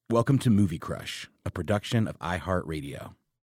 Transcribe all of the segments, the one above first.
Welcome to Movie Crush, a production of iHeartRadio.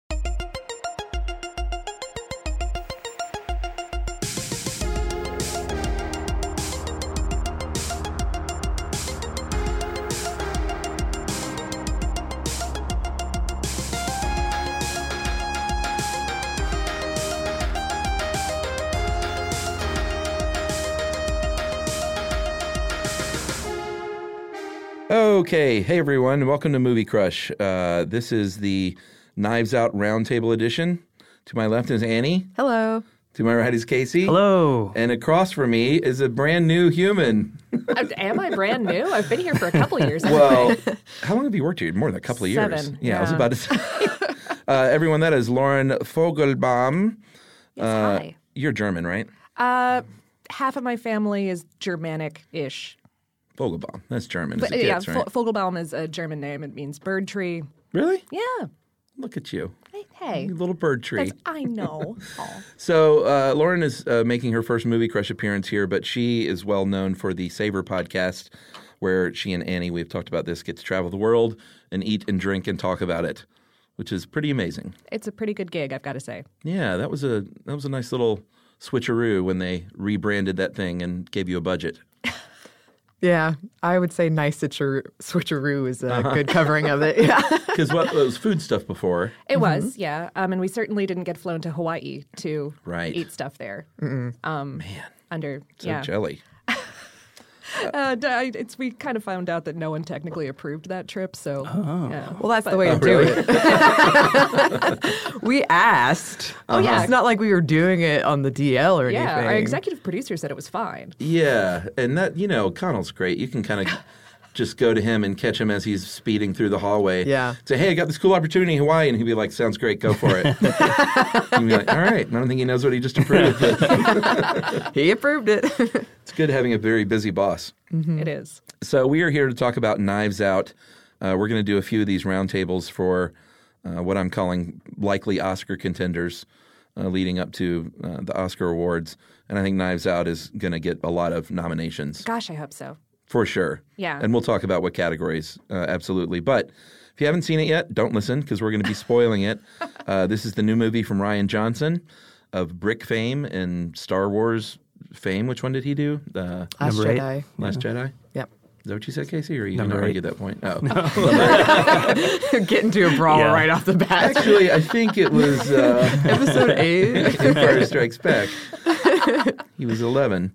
Okay, hey everyone, welcome to Movie Crush. This is the Knives Out Roundtable edition. To my left is Annie. Hello. To my right is Casey. Hello. And across from me is a brand new human. Am I brand new? I've been here for a couple years. Well, how long have you worked here? More than a couple of years. 7. Yeah, I was about to say. Everyone, that is Lauren Fogelbaum. Yes, hi. You're German, right? Half of my family is Germanic-ish. Fogelbaum. That's German. But, It's a yeah, kid's, right? Fogelbaum is a German name. It means bird tree. Really? Yeah. Look at you. Hey. You little bird tree. I know. Oh. So Lauren is making her first Movie Crush appearance here, but she is well known for the Savor podcast, where she and Annie, we've talked about this, get to travel the world and eat and drink and talk about it, which is pretty amazing. It's a pretty good gig, I've got to say. Yeah, that was a nice little switcheroo when they rebranded that thing and gave you a budget. Yeah, I would say nice switcheroo is a good covering of it. Yeah, Because it was food stuff before. It was, yeah. And we certainly didn't get flown to Hawaii to Right. eat stuff there. Man, Under, so yeah. jelly. We kind of found out that no one technically approved that trip, so. Yeah. well, that's the way to do it. We asked. Oh, yeah. It's not like we were doing it on the DL or Yeah, anything. our executive producer said it was fine. Yeah, and that, Connell's great. You can kind of just go to him and catch him as he's speeding through the hallway. Yeah. Say, hey, I got this cool opportunity in Hawaii. And he'd be like, sounds great, go for it. And you'd be like, all right. And I don't think he knows what he just approved. He approved it. It's good having a very busy boss. Mm-hmm. It is. So we are here to talk about Knives Out. We're going to do a few of these roundtables for what I'm calling likely Oscar contenders leading up to the Oscar awards. And I think Knives Out is going to get a lot of nominations. Gosh, I hope so. For sure. Yeah. And we'll talk about what categories, absolutely. But if you haven't seen it yet, don't listen because we're going to be spoiling it. This is the new movie from Rian Johnson of Brick fame and Star Wars fame. Which one did he do? Last Number 8. Jedi. Last Jedi? Yep. Is that what you said, Casey? Or are you going Number to 8. argue that point? Oh. Get into a brawl Yeah. right off the bat. Actually, I think it was Episode 8. Empire Strikes Back. He was 11.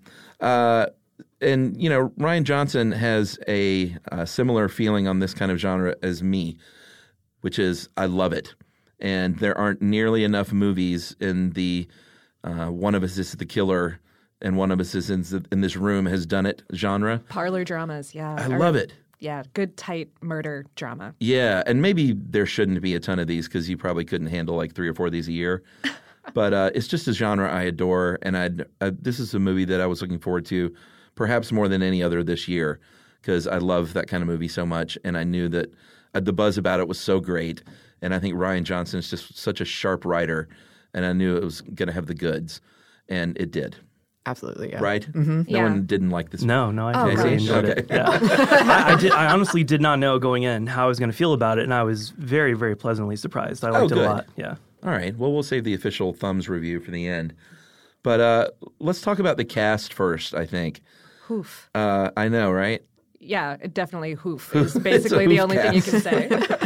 And, Rian Johnson has a similar feeling on this kind of genre as me, which is I love it. And there aren't nearly enough movies in the one of us is the killer and one of us is in this room has done it genre. Parlor dramas, yeah. I love it. Yeah, good, tight murder drama. Yeah, and maybe there shouldn't be a ton of these because you probably couldn't handle like 3 or 4 of these a year. But it's just a genre I adore, and this is a movie that I was looking forward to perhaps more than any other this year because I love that kind of movie so much, and I knew that the buzz about it was so great, and I think Rian Johnson is just such a sharp writer, and I knew it was going to have the goods, and it did. Absolutely, yeah. Right? Mm-hmm. No Yeah. one didn't like this. No, I Oh, totally gosh. enjoyed Okay. it. Yeah. I honestly did not know going in how I was going to feel about it, and I was very, very pleasantly surprised. I liked it good. a lot. Yeah. All right. Well, we'll save the official thumbs review for the end. But let's talk about the cast first, I think. Hoof. I know, right? Yeah, it definitely hoof is It's a basically the hoof only thing you cast. can say.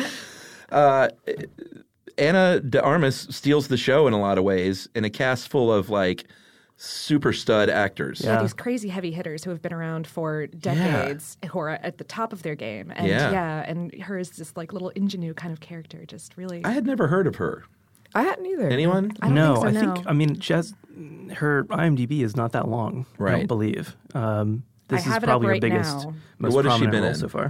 Anna de Armas steals the show in a lot of ways in a cast full of like super stud actors. Yeah. These crazy heavy hitters who have been around for decades, who are at the top of their game. And Yeah. and her is this like little ingenue kind of character, just really. I had never heard of her. I hadn't either. Anyone? I don't No, think so, I no. think, I mean, her IMDb is not that long, I Right. don't believe. This I is have it up probably right her biggest, now. most What has she prominent been role in? so far.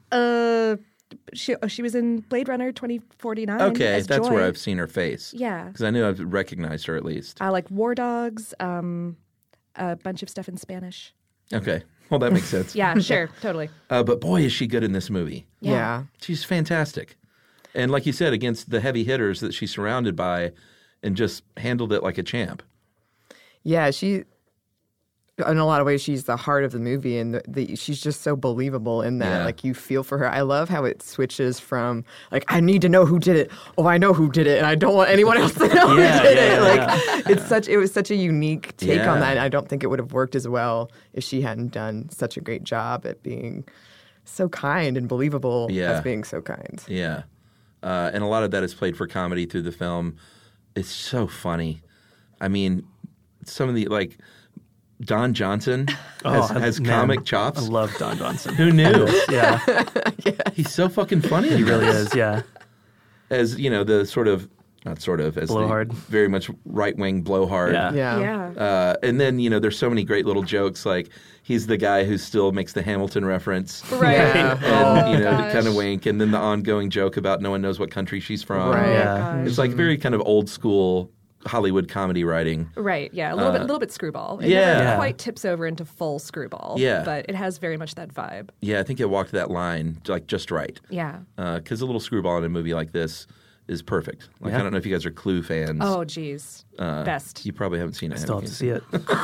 She was in Blade Runner 2049. Okay, as that's Joy. where I've seen her face. Yeah. Because I knew I've recognized her at least. I like War Dogs, a bunch of stuff in Spanish. Okay. Well, that makes sense. Yeah, sure, totally. But boy, is she good in this movie. Yeah. She's fantastic. And like you said, against the heavy hitters that she's surrounded by and just handled it like a champ. Yeah, in a lot of ways, she's the heart of the movie, and she's just so believable in that. Yeah. Like, you feel for her. I love how it switches from, like, I need to know who did it. Oh, I know who did it, and I don't want anyone else to know who did it. Like, it was such a unique take on that, and I don't think it would have worked as well if she hadn't done such a great job at being so kind and believable as being so kind. Yeah. And a lot of that is played for comedy through the film. It's so funny. I mean, some of the, like, Don Johnson has comic chops. I love Don Johnson. Who knew? Yeah. He's so fucking funny. He really is, yeah. As, you know, the sort of, not sort of, as Blowhard. the very much right-wing blowhard. Yeah. And then, you know, there's so many great little jokes, like he's the guy who still makes the Hamilton reference. Right. Yeah. And, you know, the gosh. kind of wink, and then the ongoing joke about no one knows what country she's from. Right. Yeah. It's like very kind of old school Hollywood comedy writing. Right, yeah, a little bit screwball. It yeah. never Yeah. quite tips over into full screwball. Yeah. But it has very much that vibe. Yeah, I think it walked that line like just right. Yeah. Because a little screwball in a movie like this is perfect. Like, Yeah. I don't know if you guys are Clue fans. Oh, geez. Best. You probably haven't seen it. Still have have to see it.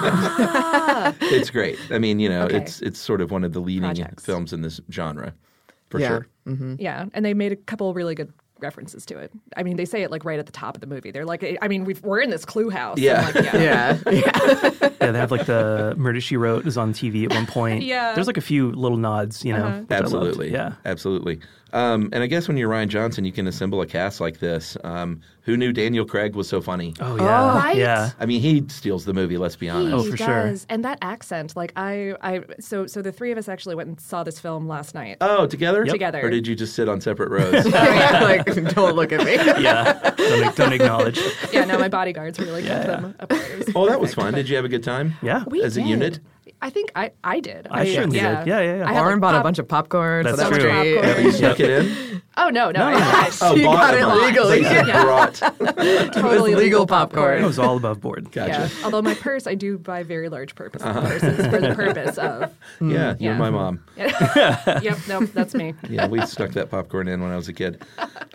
It's great. I mean, you know, Okay. it's sort of one of the leading Projects. films in this genre, for Yeah. sure. Yeah, and they made a couple really good references to it. I mean, they say it like right at the top of the movie. They're like, I mean, we're in this Clue house. Yeah. I'm like, yeah. Yeah. Yeah, they have like the Murder, She Wrote is on TV at one point. Yeah. There's like a few little nods, you know. which I loved. Absolutely. Yeah. Absolutely. And I guess when you're Rian Johnson, you can assemble a cast like this. Who knew Daniel Craig was so funny? Oh, yeah. Right? Yeah. I mean, he steals the movie, let's be honest. Oh, He for sure. does. And that accent, like so the three of us actually went and saw this film last night. Oh, together? Yep. Together. Or did you just sit on separate rows? Like, don't look at me. Yeah. Don't acknowledge. Yeah, no, my bodyguards really kept them apart. It was Oh, that was perfect. fun. Did you have a good time? Yeah. We As a did. unit? I think I did. I certainly did. Yeah, yeah, yeah. I had, Lauren like, bought a pop- bunch of popcorn, That's so that was true. great. Popcorn. You snuck it in? Oh no. Oh, She got it bought legally. Like, Yeah. brought. Totally It was legal popcorn. It was all above board. Gotcha. Yeah. Although my purse, I do buy very large purses for the purpose of. Yeah, you're Yeah. my mom. Yep. No, that's me. Yeah, we stuck that popcorn in when I was a kid.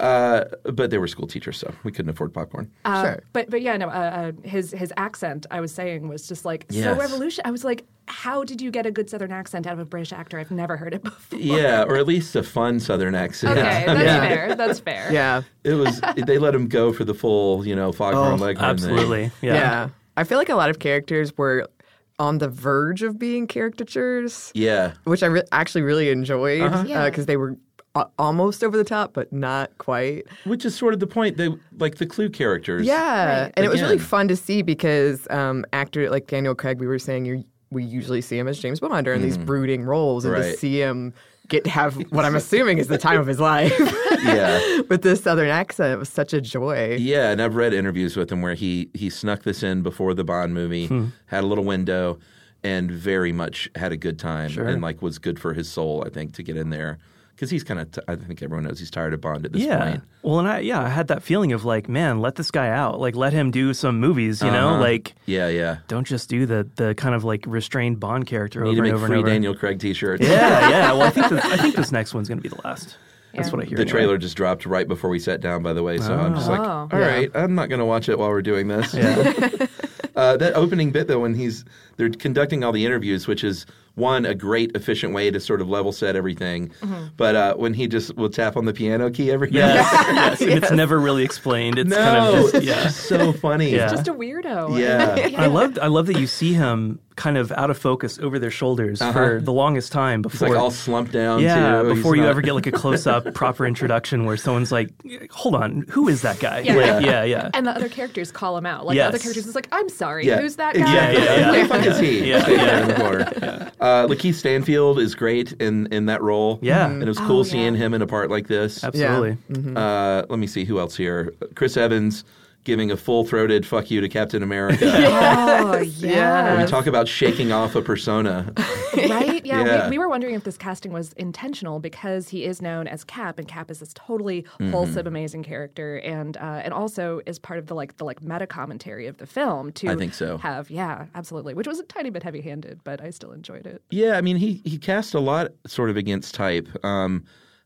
But they were school teachers, so we couldn't afford popcorn. Sure. But yeah, no. His accent, I was saying, was just like so Yes. revolution. I was like, how did you get a good Southern accent out of a British actor? I've never heard it before. Yeah, or at least a fun Southern accent. Okay, that's Yeah. fair. That's fair. Yeah. It was. They let him go for the full, Foghorn Leghorn thing. Absolutely. Yeah. I feel like a lot of characters were on the verge of being caricatures, Yeah. which I actually really enjoyed Yeah. because they were almost over the top, but not quite. Which is sort of the point. They like the Clue characters. Yeah. Right. And it was really Again. fun to see because actor like Daniel Craig, we were saying we usually see him as James Bond or in these brooding roles, and to Right. see him have what I'm assuming is the time of his life Yeah. with this Southern accent, it was such a joy. Yeah, and I've read interviews with him where he snuck this in before the Bond movie, had a little window, and very much had a good time, and like was good for his soul, I think, to get in there. Because he's kind of, I think everyone knows he's tired of Bond at this point. Well, and I had that feeling of like, man, let this guy out. Like, let him do some movies, you know? Like, Yeah. don't just do the kind of like restrained Bond character Need over to and make over free and over. Daniel Craig t-shirts. Yeah. Well, I think this next one's going to be the last. That's Yeah. what I hear. The anyway. trailer just dropped right before we sat down, by the way. So I'm just like, Oh. all right, I'm not going to watch it while we're doing this. Yeah. That opening bit, though, when they're conducting all the interviews, which is, one, a great, efficient way to sort of level set everything. But when he just will tap on the piano key every now Yes. And it's never really explained. It's No, kind of just, it's yeah. just so funny. Yeah. Just a weirdo. Yeah. I love that you see him kind of out of focus over their shoulders for the longest time He's before. like all slumped down, yeah, too. before He's you not- ever get like a close-up proper introduction where someone's like, "Hold on, who is that guy?" Yeah. Like, yeah. And the other characters call him out. Like Yes. the other characters is like, I'm sorry, Yeah, who's that guy? exactly. Yeah. Who the fuck is he? Yeah, Standing yeah. there in the corner. Lakeith Stanfield is great in that role. Yeah. And it was cool Oh, seeing yeah. him in a part like this. Absolutely. Let me see who else here. Chris Evans giving a full-throated fuck you to Captain America. Oh, We yeah. talk about shaking off a persona. Right? Yeah. Yeah. We were wondering if this casting was intentional because he is known as Cap, and Cap is this totally wholesome, amazing character, and also is part of the meta commentary of the film. To I think so. Absolutely. Which was a tiny bit heavy-handed, but I still enjoyed it. Yeah, I mean, he cast a lot sort of against type.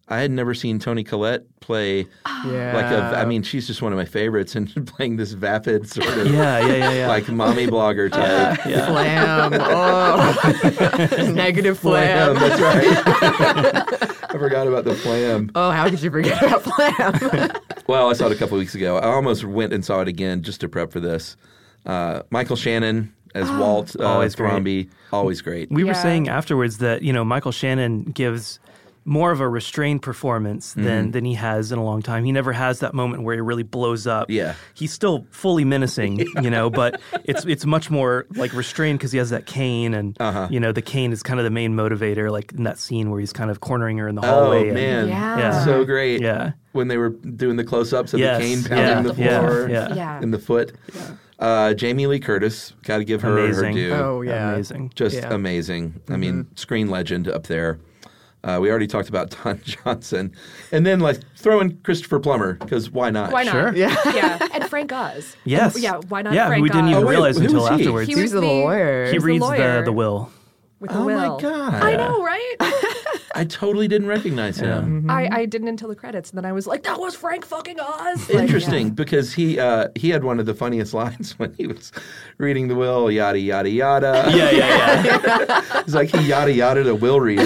I had never seen Toni Collette play Yeah. I mean, she's just one of my favorites, and playing this vapid sort of Yeah. like mommy blogger type. Flam. Oh. Negative Flam, flam. that's right. I forgot about the flam. Oh, how could you forget about flam? Well, I saw it a couple weeks ago. I almost went and saw it again just to prep for this. Michael Shannon as Walt Always great. Thrombey, always great. We were Yeah. saying afterwards that, Michael Shannon gives more of a restrained performance than he has in a long time. He never has that moment where he really blows up. Yeah. He's still fully menacing, but it's much more like restrained because he has that cane and, the cane is kind of the main motivator, like in that scene where he's kind of cornering her in the hallway. Oh, man. Yeah. So great. Yeah. When they were doing the close-ups of Yes. the cane pounding the Yeah. floor Yeah. in the foot. Jamie Lee Curtis, got to give her Amazing. her due. Oh, yeah. Amazing. Just Yeah. amazing. I mean, screen legend up there. We already talked about Don Johnson. And then throw in Christopher Plummer, because why not? Why not? Sure. Yeah. Yeah, and Frank Oz. Yes. Yeah, why not Yeah, Frank who we didn't Oz? even Oh, wait, realize who until was he? afterwards. He He was was the lawyer. He He's the reads lawyer. the will. With the Oh, will. my God. I know, right? I totally didn't recognize him. I didn't until the credits, and then I was like, that was Frank fucking Oz. Like, Interesting, yeah. because he had one of the funniest lines when he was reading the will, yada, yada, yada. Yeah. It's like he yada, yada the will reading.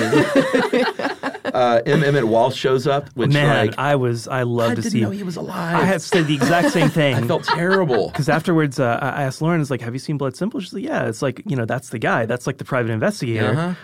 Emmett Walsh shows up, which Man, like, I love I to didn't see. know he was alive. I had said the exact same thing. I felt terrible. Because afterwards, I asked Lauren, "Is like, have you seen Blood Simple?" She's like, "Yeah, it's like that's the guy. That's like the private investigator."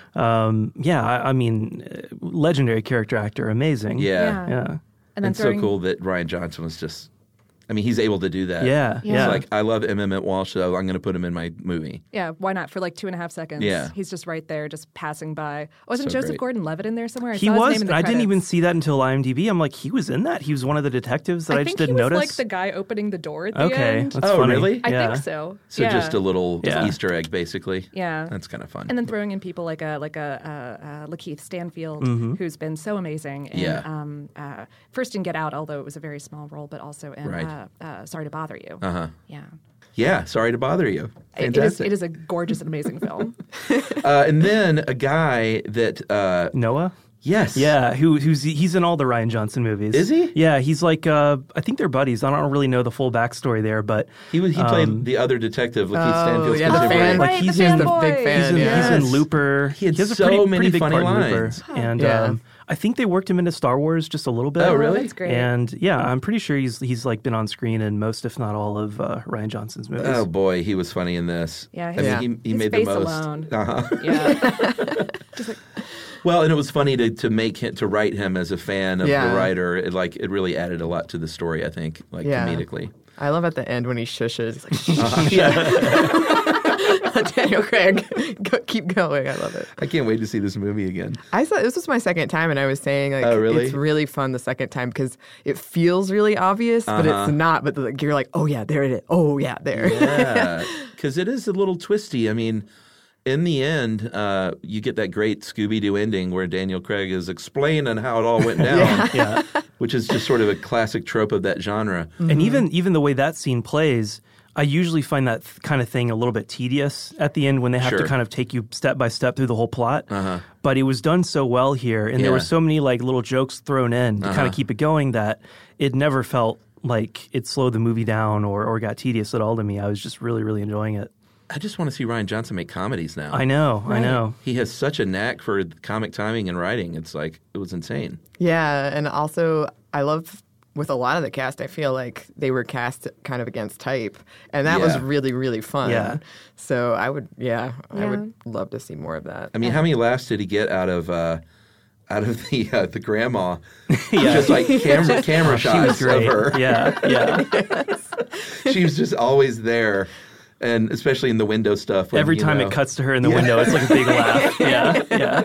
I mean, legendary character actor, amazing. Yeah. yeah, And then It's so throwing, cool that Ryan Johnson was just, I mean, he's able to do that. yeah, Yeah. yeah. It's like, I love Emmett Walsh, so I'm going to put him in my movie. Yeah, why not? For like 2.5 seconds. Yeah. He's just right there, just passing by. Wasn't So Joseph great. Gordon-Levitt in there somewhere? I He saw his was. name in the I didn't even credits. see that until IMDb. I'm like, he was in that. He was one of the detectives that I, just think didn't he was notice. like the guy opening the door at the Okay, end. that's Oh, funny. really? I Yeah. think so. So yeah. just a little Yeah. Easter egg, basically. Yeah. That's kind of fun. And then throwing in people like a Lakeith Stanfield, who's been so amazing. In, Yeah. First in Get Out, although it was a very small role, but also in Right. Sorry to Bother You. Uh-huh. Yeah. Yeah, sorry to bother you. It Fantastic. is a gorgeous and amazing film. And then a guy that, Noah. yes. Yeah, he's in all the Ryan Johnson movies. Is he? Yeah, he's like I think they're buddies. I don't really know the full backstory there, but He played the other detective, Lakeith Stanfield's yeah, the contemporary. fan. like right, he's the in the fanboy. big fan. he's in, yeah. he's in Yes. Looper. He had has a so pretty many big funny part in lines. Looper. And Yeah. I think they worked him into Star Wars just a little bit. Oh, really? That's great. And yeah, I'm pretty sure he's like been on screen in most, if not all, of Ryan Johnson's movies. Oh boy, he was funny in this. Yeah, I his- mean, he his made face the most. alone. Uh-huh. Yeah. Well, and it was funny to make him, to write him as a fan of Yeah. the writer. It really added a lot to the story. I think, Yeah. comedically. I love at the end when he shushes. He's like, yeah. Daniel Craig, keep going. I love it. I can't wait to see this movie again. I saw this was my second time, and I was saying like, Oh, really? it's really fun the second time because it feels really obvious, but it's not. But like, you're like, oh yeah, there it is. Oh yeah, there. Yeah, because it is a little twisty. I mean, in the end, you get that great Scooby-Doo ending where Daniel Craig is explaining how it all went down, Yeah. which is just sort of a classic trope of that genre. And even the way that scene plays, I usually find that kind of thing a little bit tedious at the end when they have Sure. to kind of take you step by step through the whole plot. But it was done so well here, and there were Yeah. so many like little jokes thrown in to kind of keep it going that it never felt like it slowed the movie down or got tedious at all to me. I was just really, really enjoying it. I just want to see Ryan Johnson make comedies now. I know. He has such a knack for comic timing and writing. It's like, it was insane. Yeah, and also I love with a lot of the cast, I feel like they were cast kind of against type, and that was Yeah. really, really fun. Yeah. So I would Yeah. love to see more of that. I mean, how many laughs did he get out of the grandma? Yeah. Just like camera She was shots of great. her. Yeah. She was just always there, and especially in the window stuff. When, Every you time know- it cuts to her in the window, it's like a big laugh. Yeah.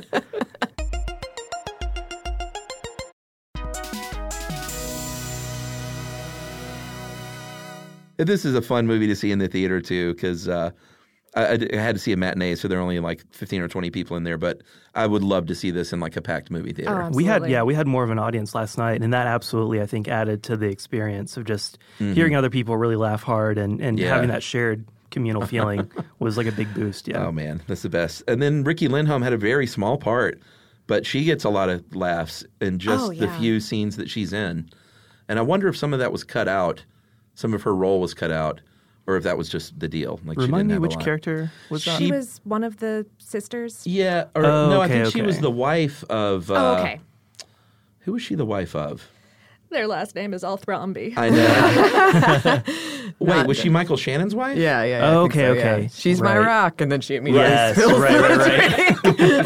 This is a fun movie to see in the theater too, because I had to see a matinee, so there are only like 15 or 20 people in there. But I would love to see this in like a packed movie theater. Oh, We Absolutely. had more of an audience last night, and that absolutely I think added to the experience of just hearing other people really laugh hard and Yeah. having that shared communal feeling was like a big boost. Yeah. Oh man, that's the best. And then Ricky Lindholm had a very small part, but she gets a lot of laughs in just the few scenes that she's in. And I wonder if some of that was cut out, some of her role was cut out, or if that was just the deal. Like, Remind she me didn't have which a lot. character was that? She was one of the sisters. Yeah, or Oh, I okay, think she was okay. the wife of. Okay. Who was she the wife of? Their last name is Althrambi. I know. Wait, was she Michael Shannon's wife? Yeah. I think Okay, so, yeah. okay. She's my Right. rock, and then she immediately Yes, spills right.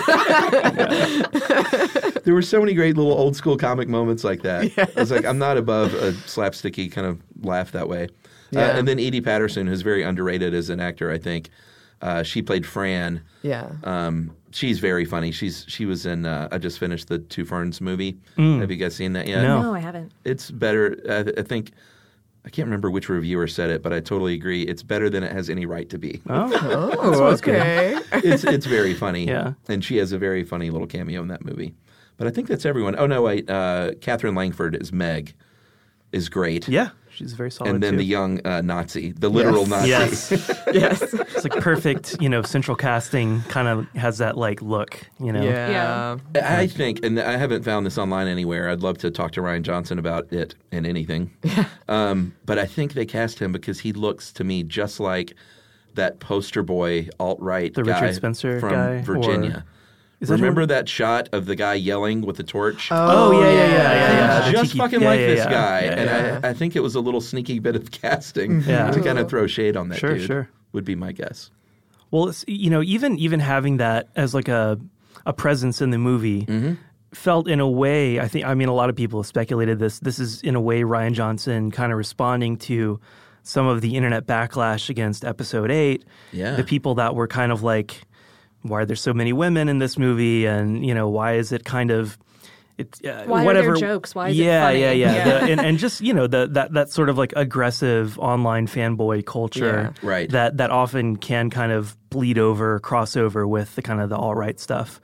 There were so many great little old school comic moments like that. Yes. I was like, I'm not above a slapsticky kind of laugh that way. Yeah. And then Edie Patterson, who's very underrated as an actor, I think. She played Fran. Yeah. She's very funny. She was in. I just finished the Two Ferns movie. Have you guys seen that yet? No. No, I haven't. It's better. I think. I can't remember which reviewer said it, but I totally agree. It's better than it has any right to be. Oh, okay. It's very funny. Yeah. And she has a very funny little cameo in that movie. But I think that's everyone. Oh, no, wait. Catherine Langford as Meg is great. Yeah, she's very solid And then too. the young Nazi, the literal Nazi. Yes. Yes. It's like perfect, central casting kind of has that like look, Yeah. I think, and I haven't found this online anywhere. I'd love to talk to Ryan Johnson about it and anything. But I think they cast him because he looks to me just like that poster boy alt-right The guy Richard Spencer from guy, Virginia. Is that Remember him? that shot of the guy yelling with the torch? Oh, yeah. He's The just tiki- fucking yeah, like yeah, this yeah. guy. Yeah, and yeah. I think it was a little sneaky bit of casting Yeah. to kind of throw shade on that Sure, dude. sure. Would be my guess. Well, it's, even having that as like a presence in the movie felt in a way, I mean, a lot of people have speculated this. This is in a way Rian Johnson kind of responding to some of the internet backlash against Episode 8. Yeah. The people that were kind of like, why are there so many women in this movie? And, why is it kind of... Why are there jokes? Why is it funny? Yeah. And just that sort of like aggressive online fanboy culture, Yeah. Right. That often can kind of bleed over, cross over with the kind of the alt right stuff.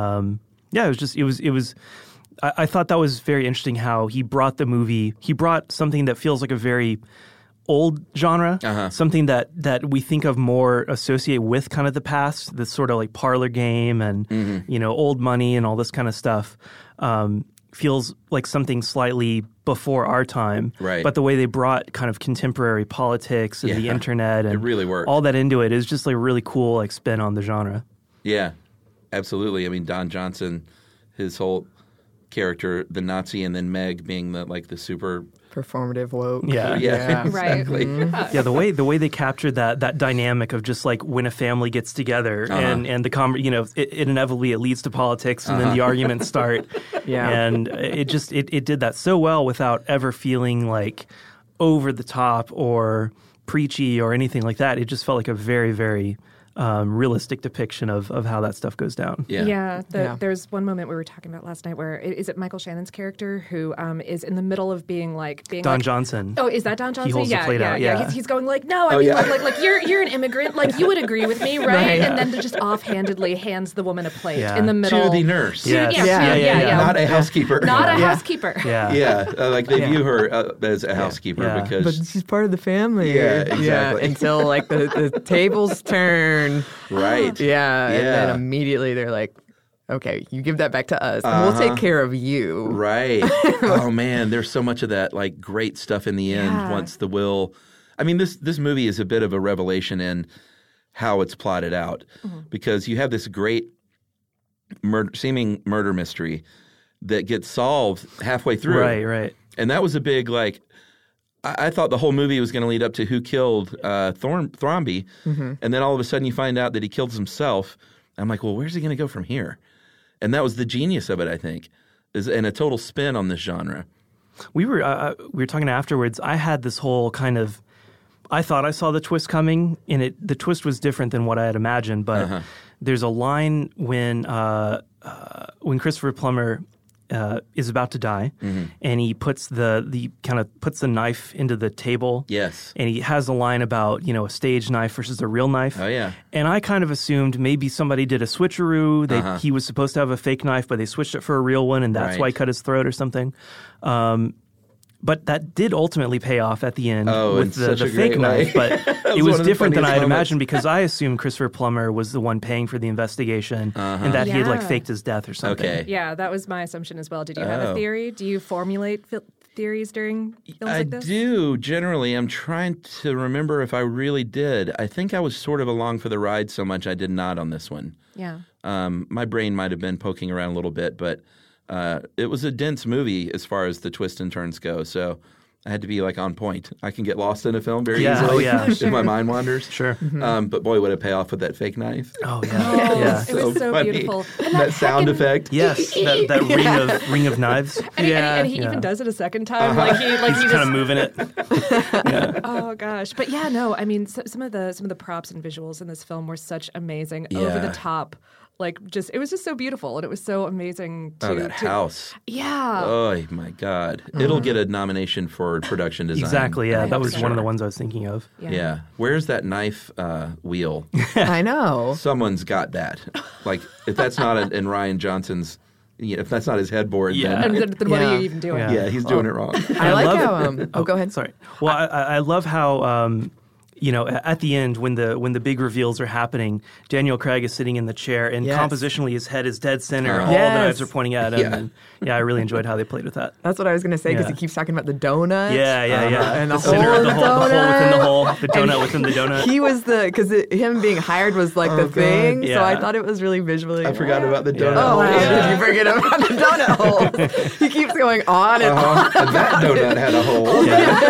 It was. I thought that was very interesting how he brought the movie. He brought something that feels like a very old genre, something that we think of more associate with kind of the past, this sort of like parlor game and old money and all this kind of stuff. Feels like something slightly before our time, Right. But the way they brought kind of contemporary politics and the internet and It really worked. all that into it is just like a really cool like spin on the genre. Yeah, absolutely. I mean, Don Johnson, his whole character, the Nazi, and then Meg being the super. Performative woke. Yeah. Right. Exactly. Yeah, the way they captured that dynamic of just like when a family gets together and the it inevitably it leads to politics and then the arguments start. Yeah. And it did that so well without ever feeling like over the top or preachy or anything like that. It just felt like a very, very realistic depiction of how that stuff goes down. Yeah. There's one moment we were talking about last night where is it Michael Shannon's character who is in the middle of being Don Johnson. Oh, is that Don Johnson? He holds the plate out. Yeah. He's going like, no, I mean, like you're an immigrant, like you would agree with me, right? Right. And then just offhandedly hands the woman a plate Yeah. in the middle. To the nurse. Yes. Yeah. Not a housekeeper. Not a housekeeper. Yeah. Yeah, like they view her as a housekeeper Yeah. because But she's part of the family. Yeah, exactly. Until like the tables turn. right. Yeah. And then Yeah. immediately they're like, okay, you give that back to us and we'll take care of you. Right. Oh man, there's so much of that like great stuff in the end Yeah. once the will. I mean, this movie is a bit of a revelation how it's plotted out because you have this great seeming murder mystery that gets solved halfway through. Right. And that was a big like. I thought the whole movie was going to lead up to who killed Thrombey, and then all of a sudden you find out that he killed himself. I'm like, well, where's he going to go from here? And that was the genius of it, I think, and a total spin on this genre. We were talking afterwards. I had this whole kind of. I thought I saw the twist coming, and the twist was different than what I had imagined. But there's a line when Christopher Plummer is about to die, and he puts puts the knife into the table. Yes. And he has a line about a stage knife versus a real knife. Oh yeah. And I kind of assumed maybe somebody did a switcheroo. He was supposed to have a fake knife, but they switched it for a real one, and that's why he Right. cut his throat or something. But that did ultimately pay off at the end Oh, with in the such a fake great knife. way. But That it was was one of the different than I funniest had moments. imagined because I assumed Christopher Plummer was the one paying for the investigation and that he had like Yeah. faked his death or something. Okay. Yeah, that was my assumption as well. Did you have a Oh. theory? Do you formulate theories during films I like this? do generally. I'm trying to remember if I really did. I think I was sort of along for the ride so much I did not on this one. Yeah. My brain might have been poking around a little bit, but it was a dense movie as far as the twists and turns go. So I had to be like on point. I can get lost in a film very Yeah, easily oh, yeah. if my mind wanders. Sure. But boy, would it pay off with that fake knife. Oh yeah. yeah. It was so funny. beautiful. And That sound heckin- effect. Yes, that ring of knives. And he Yeah. even does it a second time. Like he He's just kind of moving it. Oh gosh, but yeah, no. I mean, some of the props and visuals in this film were such amazing, over Yeah. the top. Like, it was just so beautiful, and it was so amazing. Oh, that house. Yeah. Oh my God! It'll get a nomination for production design. Exactly. Yeah, that was for one of the sure. ones I was thinking of. Yeah. Where's that knife wheel? I know. Someone's got that. Like, if that's not in Ryan Johnson's, if that's not his headboard, Yeah. And then then what are Yeah. you even doing? yeah, he's doing it wrong. I like love how. it. Go ahead. Sorry. Well, I love how at the end when the big reveals are happening, Daniel Craig is sitting in the chair, and Yes. compositionally his head is dead center. All Yes. the knives are pointing at him. Yeah. And I really enjoyed how they played with that. That's what I was going to say because Yeah. he keeps talking about the donut. Yeah. And the center hole of in the the hole, the hole within the donut. hole, the donut within the donut. He was because him being hired was like the God. thing. So Yeah. I thought it was really visually. I forgot about the donut. Oh, hole. wow. Yeah. Did you forget about the donut hole? He keeps going on and on. And that donut had a hole.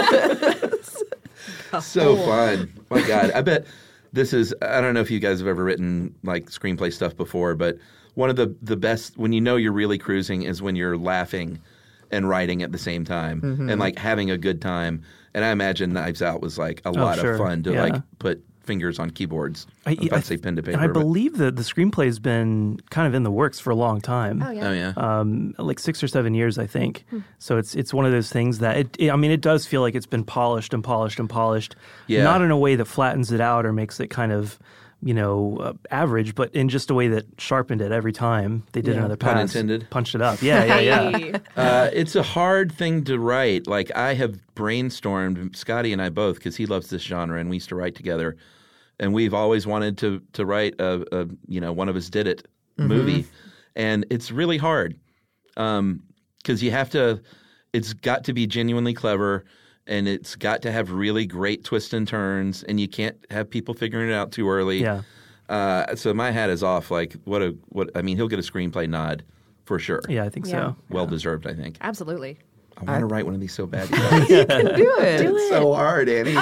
So fun. My God. I bet this is, I don't know if you guys have ever written like screenplay stuff before, but one of the best, when you know you're really cruising, is when you're laughing and writing at the same time and like having a good time. And I imagine Knives Out was like a lot sure. of fun to Yeah. like put fingers on keyboards. I'm about to say pen to paper. And I but- believe that the screenplay has been kind of in the works for a long time. Oh yeah. Oh, yeah. Like 6 or 7 years, I think. So it's one of those things that it does feel like it's been polished and polished and polished. Yeah. Not in a way that flattens it out or makes it kind of average, but in just a way that sharpened it every time they did another pass. Pun intended. Punched it up. Yeah. Hey. It's a hard thing to write. Like I have brainstormed, Scotty and I both, because he loves this genre, and we used to write together. And we've always wanted to write a One of Us Did It movie, and it's really hard because you have to. It's got to be genuinely clever, and it's got to have really great twists and turns, and you can't have people figuring it out too early. Yeah. So my hat is off. Like I mean, he'll get a screenplay nod for sure. Yeah, I think Yeah. so. Well deserved, I think. Absolutely. I want to write one of these so bad. You guys. You can do it. It's so hard, Annie.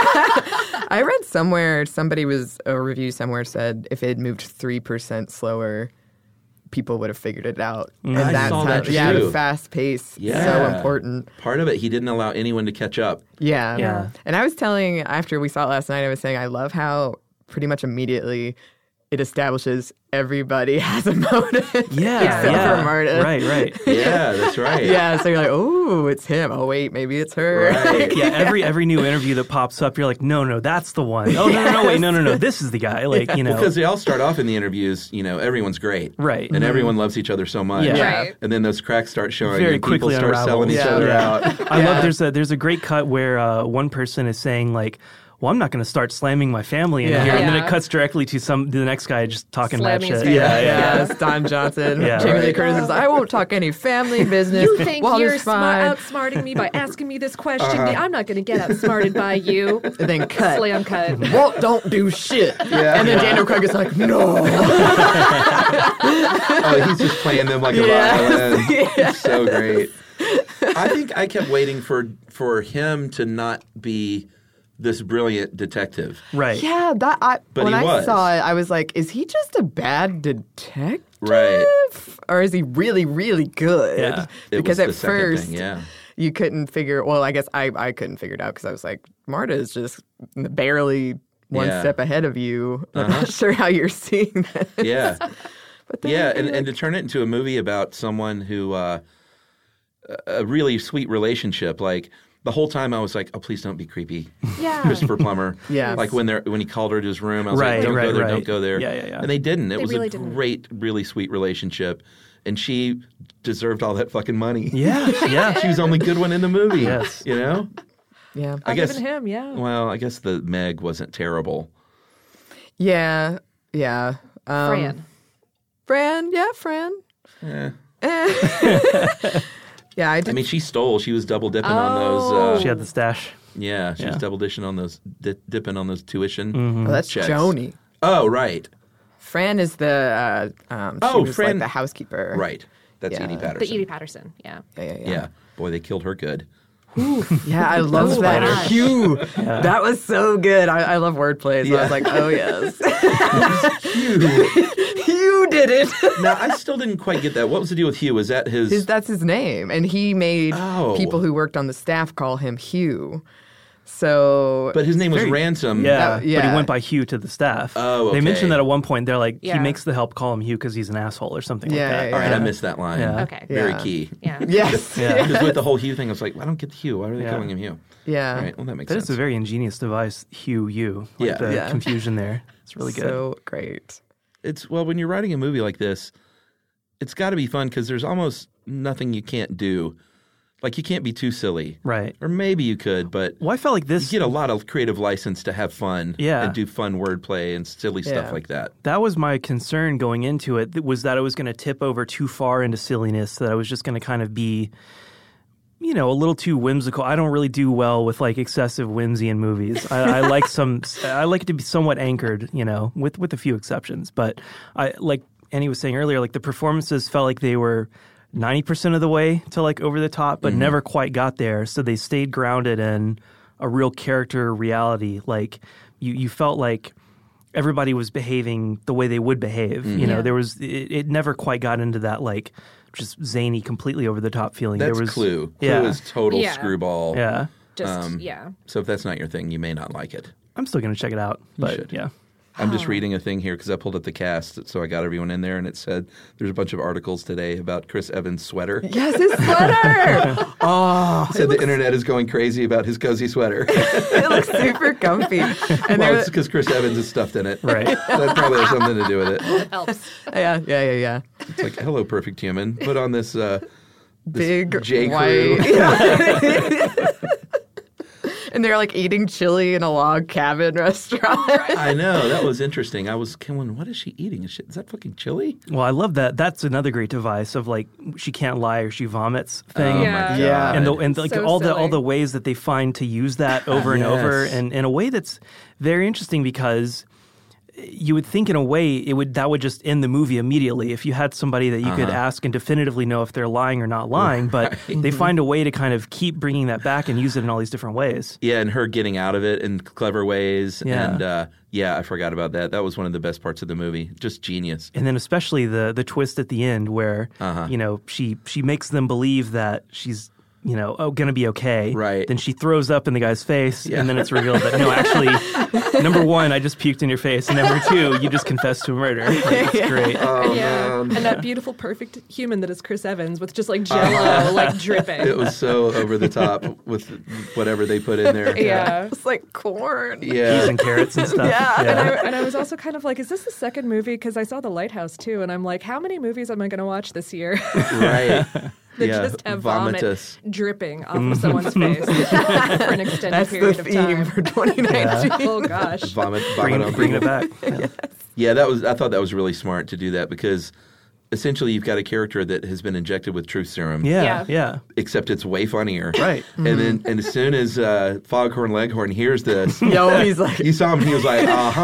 I read somewhere, a review somewhere said if it had moved 3% slower, people would have figured it out. And I that's saw that how, too. the fast pace, so Yeah. important. Part of it, he didn't allow anyone to catch up. Yeah. Yeah. And I was telling, after we saw it last night, I was saying, I love how pretty much immediately it establishes everybody has a motive. Yeah. Except for Marta. Right. Yeah, that's right. Yeah. So you're like, oh, it's him. Oh, wait, maybe it's her. Right. Yeah, every new interview that pops up, you're like, no, that's the one. Oh, no, wait, no, this is the guy. Like, Because they all start off in the interviews, everyone's great. Right. And everyone loves each other so much. Yeah. Right. And then those cracks start showing Very and people quickly start selling each unravels. other Yeah. out. I love there's a great cut where one person is saying like, well, I'm not going to start slamming my family in Yeah. here, and then Yeah. it cuts directly to the next guy just talking that Slamming his shit. family. Yes, Don Johnson. Yeah. Jamie Lee Right. Curtis is, I won't talk any family business. You think Well, you're it's fine. outsmarting me by asking me this question? I'm not going to get outsmarted by you. And then cut. Slam cut. Walt don't do shit. Yeah. And then Daniel Craig is like, no. Oh, he's just playing them like a violin. It's so great. I think I kept waiting for him to not be this brilliant detective. Right. Yeah, But when he I was. saw it, I was like, is he just a bad detective? Right. Or is he really, really good? Yeah. It Because was at the second first, thing, yeah. you couldn't figure, well, I guess I couldn't figure it out because I was like, Marta is just barely one Yeah. step ahead of you. I'm not sure how you're seeing that. Yeah. But then Yeah, you're and to turn it into a movie about someone who a really sweet relationship. Like the whole time, I was like, "Oh, please don't be creepy, Yeah. Christopher Plummer." Yeah. like when he called her to his room, I was Right, like, "Don't right, go there, right. don't go there." Yeah. And they didn't. It was really a didn't. great, really sweet relationship. and she deserved all that fucking money. Yeah, yeah. She was the only good one in the movie. Yes. You know? Yeah. I Other guess than him, yeah. Well, I guess the Meg wasn't terrible. Yeah. Yeah. Fran. Fran. Eh. Yeah, I did. I mean, she stole. She was double dipping on those. She had the stash. Yeah, she was Yeah. double dishing on those, dipping on those tuition. Oh, that's checks. Joni. Oh, right. Fran is the she was Fran. like the housekeeper. Right. That's Yeah. Edie The Patterson. The Edie Patterson, yeah. Yeah. Boy, they killed her good. Yeah, I love that. gosh. Hugh. That was so good. I love wordplay. So I was like, oh, yes. Hugh did it. Now, I still didn't quite get that. What was the deal with Hugh? Was that his... That's his name. And he made Oh. people who worked on the staff call him Hugh. So. But his name was very- Ransom. Yeah, yeah. but he went by Hugh to the staff. Oh, They okay. mentioned that at one point. They're like, he Yeah. makes the help call him Hugh because he's an asshole or something Yeah, like that. All right, yeah. I missed that line. Yeah. Okay. Very Yeah. key. Yeah. Yes. Yeah. Because with the whole Hugh thing, I was like, I don't get the Hugh. Why are they Yeah. calling him Hugh? Yeah. All right, well, that makes That sense. is a very ingenious device, Hugh, you. Like Yeah. the Yeah. confusion there. It's really good. So great. It's well, when you're writing a movie like this, it's got to be fun because there's almost nothing you can't do. Like, you can't be too silly. Right. Or maybe you could, but Well, I felt like you this, get a lot of creative license to have fun Yeah. and do fun wordplay and silly stuff Yeah. like that. that was my concern going into it, was that I was going to tip over too far into silliness, that I was just going to kind of be, you know, a little too whimsical. I don't really do well with like excessive whimsy in movies. I like I like it to be somewhat anchored, you know, with a few exceptions. But I, like Annie was saying earlier, like the performances felt like they were 90% of the way to like over the top, but never quite got there. So they stayed grounded in a real character reality. Like you felt like everybody was behaving the way they would behave. You know, Yeah. there was, it never quite got into that like just zany, completely over the top feeling. That's there was Clue. Yeah. Clue is total Yeah. screwball. Yeah. Just, yeah. So if that's not your thing, you may not like it. I'm still going to check it out. But should. yeah. I'm just reading a thing here because I pulled up the cast, so I got everyone in there, and it said there's a bunch of articles today about Chris Evans' sweater. Yes, his sweater. Oh, It said the internet is going crazy about his cozy sweater. it looks super comfy. And Well, there, it's because Chris Evans is stuffed in it. Right. That probably has something to do with it. Helps. yeah. It's like, hello, perfect human. Put on this Big J. white. Crew. And they're like eating chili in a log cabin restaurant. I know. That was interesting. I was going, what is she eating? Is that fucking chili? Well, I love that. That's another great device of like she can't lie or she vomits thing. Oh, Yeah. my God. Yeah. And like So all silly. the ways that they find to use that over and over, Yes. and in a way that's very interesting because you would think in a way that would just end the movie immediately if you had somebody that you could ask and definitively know if they're lying or not lying. But they find a way to kind of keep bringing that back and use it in all these different ways. Yeah, and her getting out of it in clever ways. Yeah. And I forgot about that. That was one of the best parts of the movie. Just genius. And then especially the twist at the end where you know she makes them believe that she's going to be okay. Right. Then she throws up in the guy's face, Yeah. and then it's revealed that no, actually, number one, I just puked in your face, and number two, you just confessed to a murder. Like, it's great. Oh, Yeah. man. And that beautiful, perfect human that is Chris Evans with just like jello, like dripping. It was so over the top with whatever they put in there. yeah. It's like corn. Yeah. Peas and carrots and stuff. Yeah. And I was also kind of like, is this the second movie? Because I saw The Lighthouse too, and I'm like, how many movies am I going to watch this year Right. that Yeah. just have vomit Vomitus. dripping off of someone's face for an extended That's the period of theme time? for 2019. Oh gosh. Vomit Bringing on it people. back. Yeah. Yeah, I thought that was really smart to do that because essentially you've got a character that has been injected with truth serum. Yeah. Yeah. Except it's way funnier. Right. And as soon as Foghorn Leghorn hears this, Yo, he's like, you saw him, he was like, uh-huh.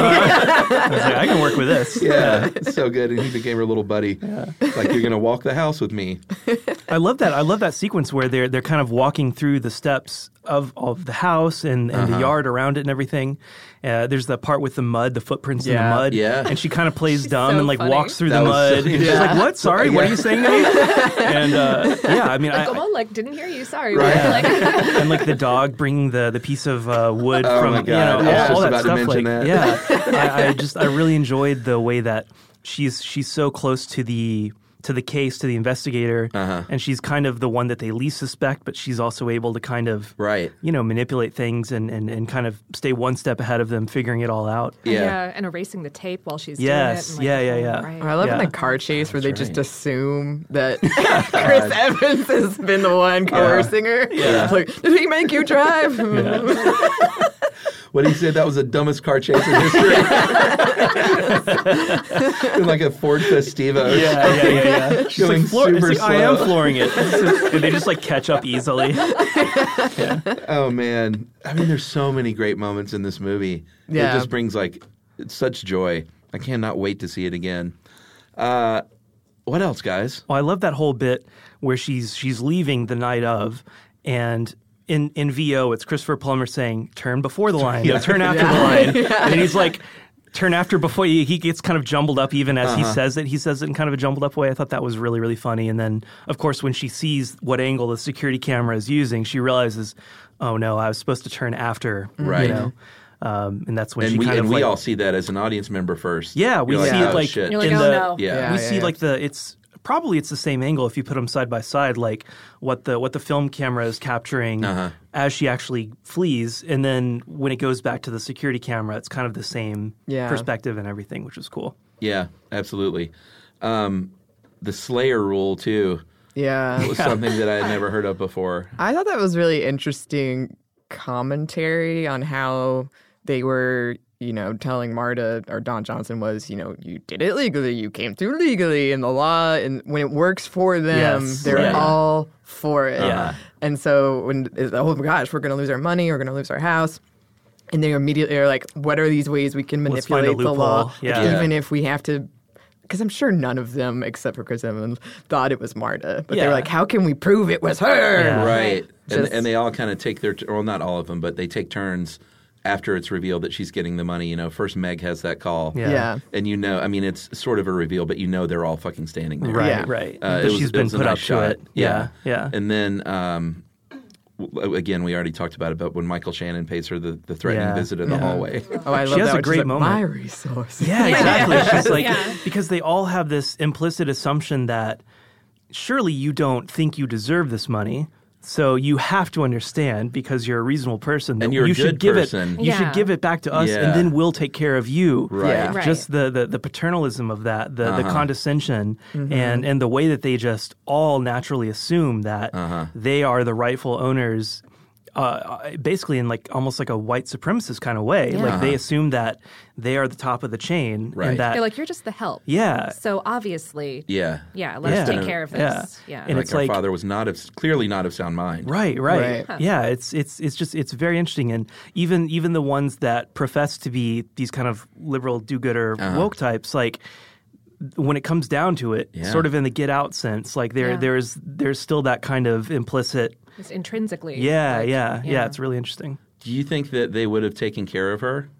I was like, I can work with this. Yeah, it's so good. And he became her little buddy. It's like, you're going to walk the house with me. I love that. I love that sequence where they're kind of walking through the steps of the house and the yard around it and everything. There's the part with the mud, the footprints in the Yeah. mud. Yeah. And she kind of plays She's dumb so and like funny. walks through That the was mud. so- And she's Yeah. like, what? Sorry, what are you saying to me? And yeah, I mean, Like, oh, like, didn't hear you. Sorry. Right. Like, and like the dog bringing the piece of wood Oh from my God. I was all just that about to stuff. mention Like, that. yeah, I really enjoyed the way that she's so close to the the case, to the investigator, and she's kind of the one that they least suspect, but she's also able to kind of manipulate things and kind of stay one step ahead of them, figuring it all out. And erasing the tape while she's doing it. And Right. I love in the car chase where they just assume that Chris Evans has been the one coercing her. Like, did he make you drive? What did he say? That was the dumbest car chase in history. Like a Ford Festiva. Yeah. She's like, super slow. I am flooring it. And they just like catch up easily. Oh, man. I mean, there's so many great moments in this movie. Yeah. It just brings like such joy. I cannot wait to see it again. What else, guys? Well, I love that whole bit where she's leaving the night of, and in VO, it's Christopher Plummer saying, turn before the line, turn after the line. And he's like, turn after before he gets kind of jumbled up even as he says it. He says it in kind of a jumbled up way. I thought that was really, really funny. And then, of course, when she sees what angle the security camera is using, she realizes, oh, no, I was supposed to turn after. Right. You know? And that's when we all see that as an audience member first. Yeah, we see it like shit. You're like, in oh, the no. Yeah. we see like it's the same angle if you put them side by side, like what the film camera is capturing as she actually flees, and then when it goes back to the security camera, it's kind of the same perspective and everything, which is cool. Yeah, absolutely. The Slayer rule too. Yeah. Was something that I had never heard of before. I thought that was really interesting commentary on how they were, telling Marta, or Don Johnson was, you did it legally, you came through legally, and the law, and when it works for them, they're all for it. And so when, oh my gosh, we're going to lose our money, we're going to lose our house. And they immediately are like, what are these ways we can manipulate the law? Even if we have to, because I'm sure none of them, except for Chris Evans, thought it was Marta. But they're like, how can we prove it was her? Yeah. Right. And they all kind of take well, not all of them, but they take turns after it's revealed that she's getting the money. First Meg has that call. Yeah. And it's sort of a reveal, but they're all fucking standing there. Right. She's been put up to it. Yeah. Yeah. And then, again, we already talked about it, but when Michael Shannon pays her the threatening visit in the hallway. Oh, I love she has that. a great moment. My resource. Yeah, exactly. She's like, because they all have this implicit assumption that surely you don't think you deserve this money. So you have to understand, because you're a reasonable person, that and you're you a should good give person. it. You should give it back to us, and then we'll take care of you. Right. Yeah. Right. Just the paternalism of that, the condescension, and the way that they just all naturally assume that they are the rightful owners. Basically in like almost like a white supremacist kind of way. Like they assume that they are the top of the chain. Right. And that, They're like, you're just the help. Yeah. So obviously, Yeah. let's take care of this. Yeah. And Like it's our like, father was clearly not of sound mind. Right. Right. Yeah, it's very interesting. And even the ones that profess to be these kind of liberal do-gooder woke types, like when it comes down to it, sort of in the Get Out sense, like there's still that kind of implicit. It's intrinsically. Yeah. It's really interesting. Do you think that they would have taken care of her?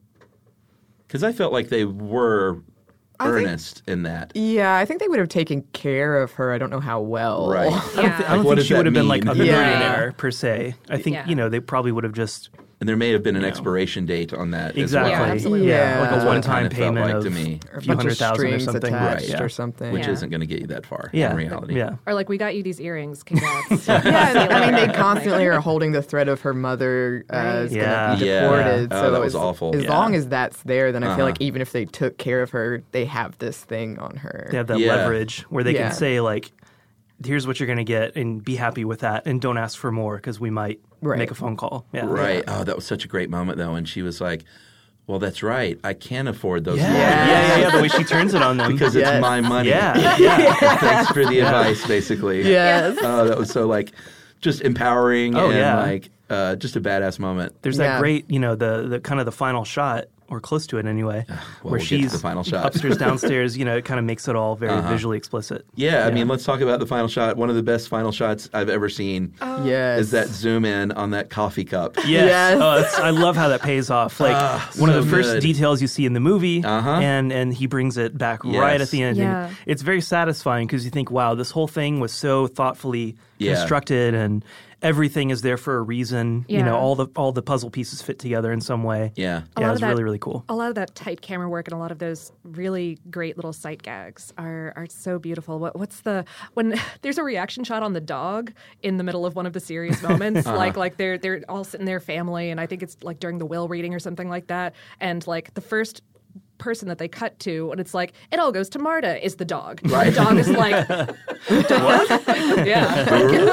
Because I felt like they were earnest in that. Yeah, I think they would have taken care of her. I don't know how well. Right. I don't what think does she that would have been like a mean? millionaire per se. I think, they probably would have just... And there may have been an expiration date on that. Exactly. As well. Yeah, absolutely. Yeah. Like That's a what it one-time kind of felt payment like of to me. a A few bunch of 100,000 or strings something. attached Right. or something. Which Yeah. isn't going to get you that far Yeah. in reality. Yeah. Or like, we got you these earrings. Congrats. Yeah, I mean, they constantly are holding the threat of her mother is going to be Yeah. deported. Oh, So that was awful. As Yeah. long as that's there, then I feel like even if they took care of her, they have this thing on her. They have that Yeah. leverage where they Yeah. can say, like, here's what you're going to get and be happy with that and don't ask for more because we might make a phone call. Yeah. Right. Oh, that was such a great moment, though. And she was like, well, that's right. I can afford those Yeah. luxuries Yeah. The way she turns it on them. because it's my money. Yeah. Thanks for the advice, basically. Yes. Oh, that was so, like, just empowering Oh, and, yeah. like, just a badass moment. There's that Yeah. great, the kind of the final shot, or close to it anyway, Well, where we'll get to she's the final shot. upstairs, downstairs. It kind of makes it all very visually explicit. Yeah, I mean, let's talk about the final shot. One of the best final shots I've ever seen Yes. is that zoom in on that coffee cup. Yes. Oh, I love how that pays off. Like one of the first good. details you see in the movie, and he brings it back right at the end. Yeah. And it's very satisfying because you think, wow, this whole thing was so thoughtfully constructed, and everything is there for a reason. You know, all the puzzle pieces fit together in some way. Yeah. It's really, really cool. A lot of that tight camera work and a lot of those really great little sight gags are so beautiful. When there's a reaction shot on the dog in the middle of one of the serious moments, like they're all sitting there, family, and I think it's like during the will reading or something like that, and like the first person that they cut to, and it's like, it all goes to Marta, is the dog. Right. The dog is like, yeah.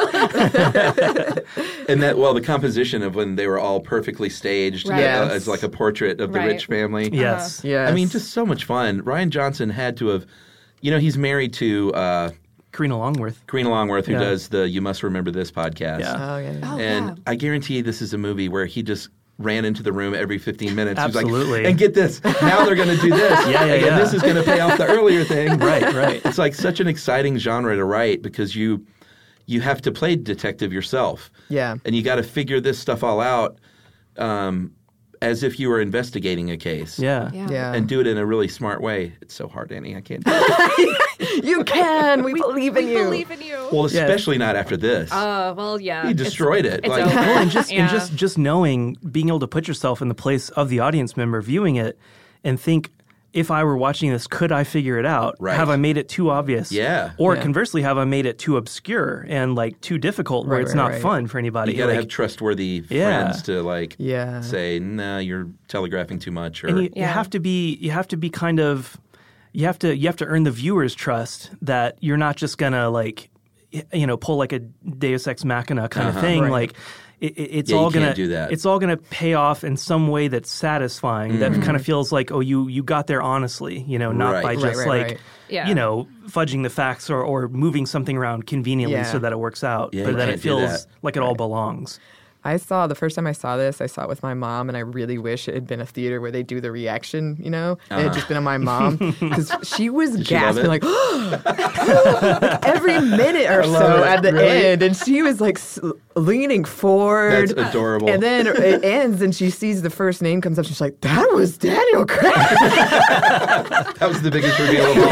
And the composition of when they were all perfectly staged as like a portrait of the Rich family. Yes. Yes. I mean, just so much fun. Rian Johnson had to have, he's married to Karina Longworth, who does the You Must Remember This podcast. Oh, yeah. And I guarantee this is a movie where he just ran into the room every 15 minutes. Absolutely. He's like, and get this, now they're going to do this. And this is going to pay off the earlier thing. Right. It's like such an exciting genre to write because you have to play detective yourself. Yeah. And you got to figure this stuff all out as if you were investigating a case. Yeah. And do it in a really smart way. It's so hard, Annie. I can't do it. You can. We believe in you. We believe in you. Well, especially not after this. Well, yeah. He destroyed it. It's like, over. And just knowing, being able to put yourself in the place of the audience member viewing it and think, if I were watching this, could I figure it out? Right. Have I made it too obvious? Yeah. Or conversely, have I made it too obscure and like too difficult where it's not fun for anybody? You got to have trustworthy friends to say, nah, you're telegraphing too much. Or and you have to be kind of, you have to earn the viewer's trust that you're not just gonna pull like a Deus Ex Machina kind of thing. Right. Like it's all gonna do that. It's all gonna pay off in some way that's satisfying. That kind of feels like, oh, you got there honestly, not by just fudging the facts or moving something around conveniently so that it works out, but that it feels like it all belongs. The first time I saw this, I saw it with my mom, and I really wish it had been a theater where they do the reaction, It had just been on my mom, because she was gasping, like every minute or so at the end, and she was like leaning forward. That's adorable. And then it ends, and she sees the first name comes up, she's like, that was Daniel Craig. That was the biggest reveal of all.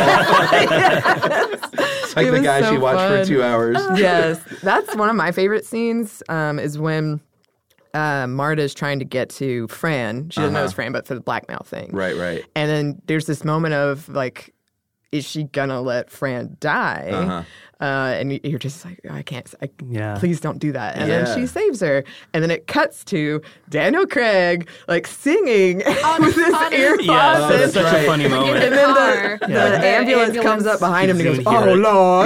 It's like the guy she watched for 2 hours. Yes. That's one of my favorite scenes, is when Marta is trying to get to Fran. She doesn't know it's Fran, but for the blackmail thing. Right. And then there's this moment of like, is she gonna let Fran die? And you're just like, I can't. Please don't do that. And then she saves her. And then it cuts to Daniel Craig like singing with his earpods. Yeah, that's such a funny moment. And then the ambulance comes up behind him and he goes, "Oh Lord."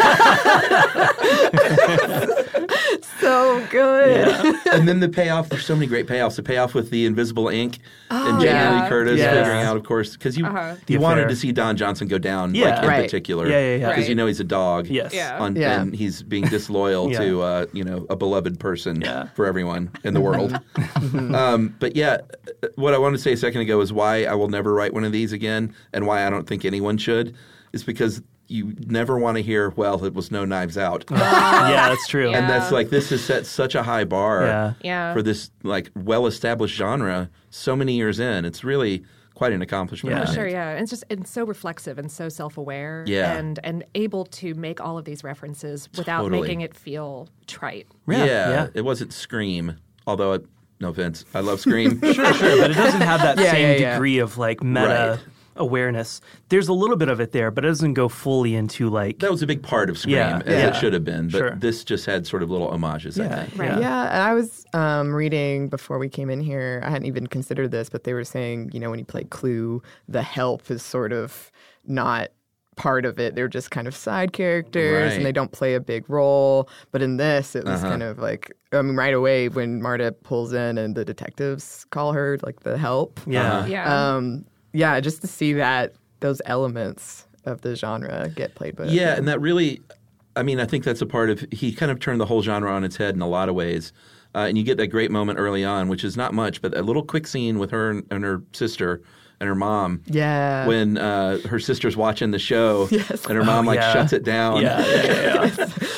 So good. Yeah. And then the payoff, there's so many great payoffs. The payoff with the invisible ink and Jamie Lee Curtis figuring out, of course, because you wanted to see Don Johnson go down in particular. Because he's a dog. Yes. And he's being disloyal to a beloved person for everyone in the world. But what I wanted to say a second ago is why I will never write one of these again, and why I don't think anyone should, is because you never want to hear, well, it was no Knives Out. Yeah, that's true. And that's like, this has set such a high bar for this like well-established genre so many years in. It's really quite an accomplishment. Yeah, sure, yeah. And it's so reflexive and so self-aware and able to make all of these references without making it feel trite. Yeah. It wasn't Scream, although, no offense, I love Scream. Sure, but it doesn't have that same degree of like meta awareness. There's a little bit of it there, but it doesn't go fully into like... That was a big part of Scream, as it should have been, but this just had sort of little homages, I think. Right. Yeah, and I was reading before we came in here, I hadn't even considered this, but they were saying, when you play Clue, the help is sort of not part of it. They're just kind of side characters and they don't play a big role. But in this, it was kind of like, right away when Marta pulls in and the detectives call her like the help. Just to see those elements of the genre get played by and that really, I think that's a part of, he kind of turned the whole genre on its head in a lot of ways. And you get that great moment early on, which is not much, but a little quick scene with her and her sister and her mom. Yeah. When her sister's watching the show and her mom shuts it down.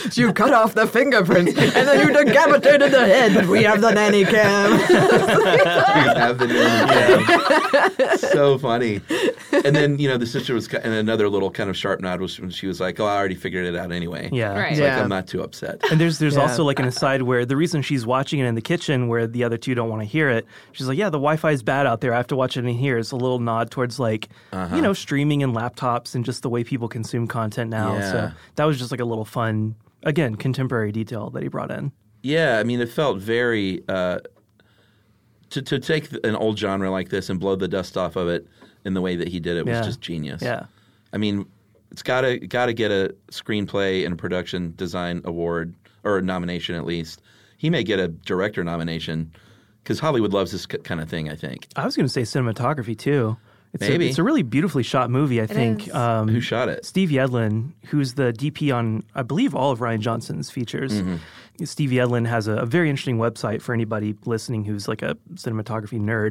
You cut off the fingerprints, and then you decapitated the head, but we have the nanny cam. We have the nanny cam. So funny. And then, the sister was, and another little kind of sharp nod was when she was like, oh, I already figured it out anyway. Yeah. Right. It's Yeah. like, I'm not too upset. And there's also like an aside where the reason she's watching it in the kitchen where the other two don't want to hear it, she's like, yeah, the Wi-Fi is bad out there. I have to watch it in here. It's a little nod towards like, streaming and laptops and just the way people consume content now. Yeah. So that was just like a little fun, again, contemporary detail that he brought in. Yeah, I mean, it felt very to take an old genre like this and blow the dust off of it in the way that he did it was just genius. Yeah. I mean, it's got to get a screenplay and a production design award or a nomination at least. He may get a director nomination because Hollywood loves this kind of thing, I think. I was going to say cinematography too. Maybe. It's a really beautifully shot movie, I think. is. Who shot it? Steve Yedlin, who's the DP on, I believe, all of Rian Johnson's features. Mm-hmm. Steve Yedlin has a very interesting website for anybody listening who's like a cinematography nerd.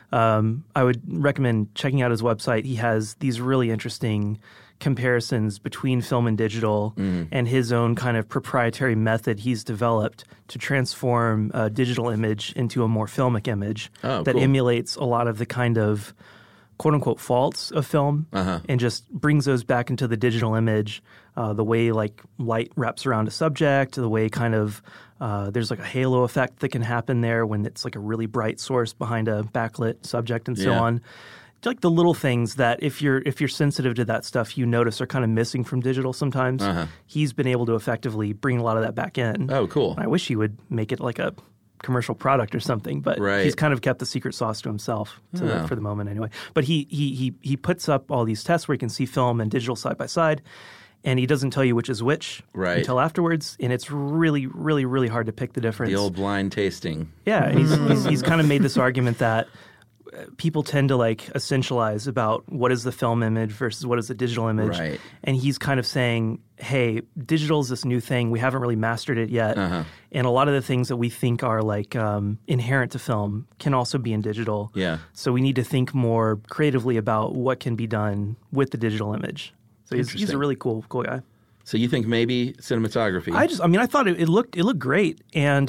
I would recommend checking out his website. He has these really interesting comparisons between film and digital and his own kind of proprietary method he's developed to transform a digital image into a more filmic image that cool. emulates a lot of the kind of quote-unquote faults of film and just brings those back into the digital image, the way like light wraps around a subject, the way kind of there's like a halo effect that can happen there when it's like a really bright source behind a backlit subject and so Yeah. on. Like the little things that if you're sensitive to that stuff, you notice are kind of missing from digital sometimes. He's been able to effectively bring a lot of that back in. Oh, cool. I wish he would make it like a commercial product or something, but Right. he's kind of kept the secret sauce to himself for the moment anyway. But he puts up all these tests where you can see film and digital side by side, and he doesn't tell you which is which until afterwards, and it's really, really, really hard to pick the difference. The old blind tasting. Yeah, and he's kind of made this argument that people tend to like essentialize about what is the film image versus what is the digital image. Right. And he's kind of saying, hey, digital is this new thing. We haven't really mastered it yet. And a lot of the things that we think are like inherent to film can also be in digital. Yeah. So we need to think more creatively about what can be done with the digital image. So he's a Interesting. really cool guy. So you think maybe cinematography? I thought it looked great, and